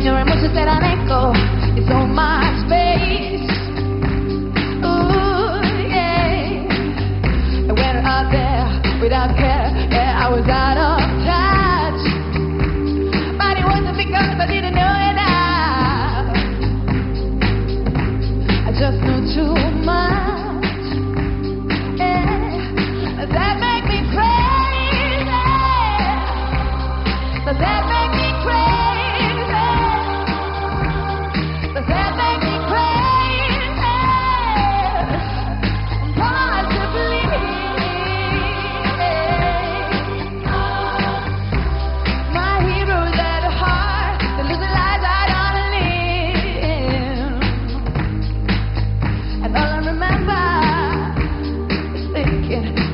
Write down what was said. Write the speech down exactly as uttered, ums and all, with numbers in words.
your emotions that I let go. It's all my space. Ooh, yeah. I went out there without care. Yeah, I was out of touch. But it wasn't because I didn't know enough. I just knew too much. Yeah. Does that make me crazy? Does that make me crazy? Does that make me crazy? Possibly. My heroes at heart, they live the lives I don't live. And all I remember is thinking